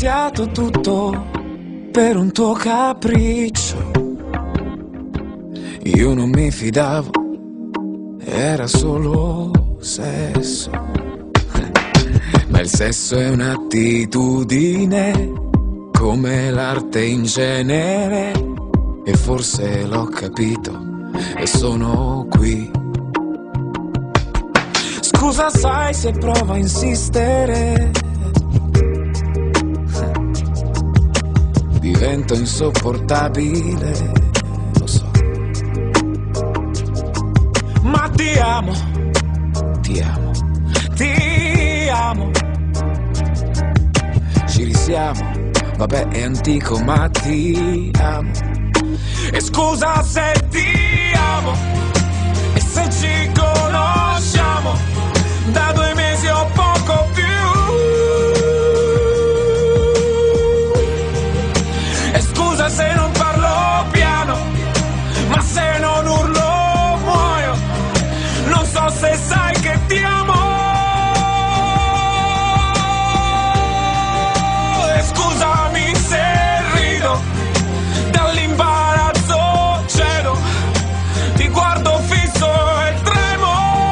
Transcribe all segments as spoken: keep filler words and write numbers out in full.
iniziato tutto per un tuo capriccio. Io non mi fidavo, era solo sesso. Ma il sesso è un'attitudine, come l'arte in genere. E forse l'ho capito e sono qui. Scusa, sai se provo a insistere, divento insopportabile, lo so. Ma ti amo, ti amo, ti amo. Ci risiamo, vabbè è antico ma ti amo. E scusa se ti amo, e se ci conosciamo da due mesi o poco più. E scusa se non parlo piano, ma se non urlo muoio. Non so se sai che ti amo. E scusami se rido, dall'imbarazzo cedo, ti guardo fisso e tremo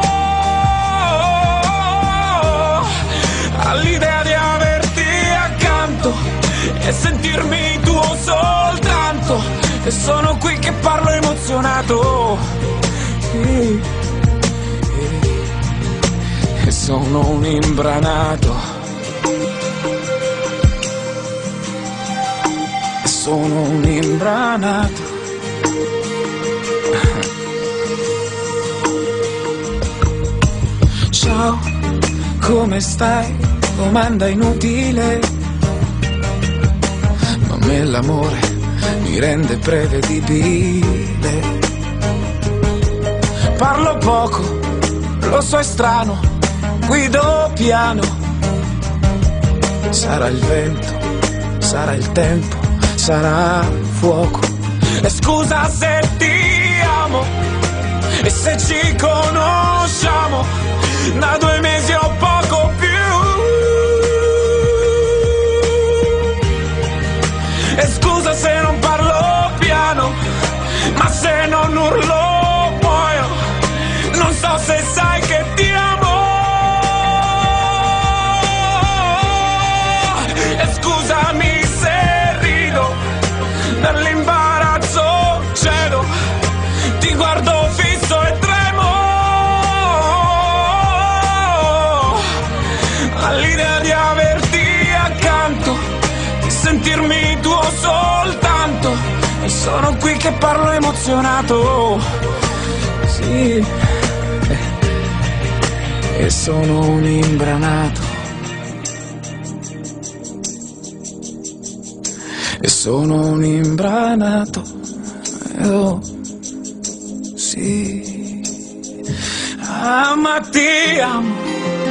all'idea di averti accanto e sentirmi tuo soltanto. E sono qui che parlo emozionato, e sono un imbranato, e sono un imbranato. Ciao, come stai? Domanda inutile, ma a me l'amore mi rende prevedibile. Parlo poco, lo so è strano, guido piano. Sarà il vento, sarà il tempo, sarà il fuoco. E scusa se ti amo, e se ci conosciamo da due mesi o poco più. E scusa se non parlo piano, ma se non urlo muoio. Non so se sai che ti amo. E scusami se rido, dall'imbarazzo cedo, ti guardo fisso e tremo all'idea di averti accanto e sentirmi tuo soltanto. E sono qui che parlo emozionato, sì, e sono un imbranato, e sono un imbranato, oh, sì. Ah, ma ti amo,